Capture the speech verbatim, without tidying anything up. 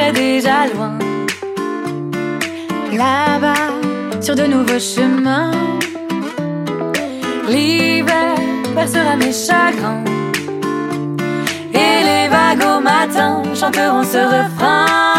serai déjà loin. Là-bas, sur de nouveaux chemins, l'hiver bercera mes chagrins. Et les vagues au matin chanteront ce refrain.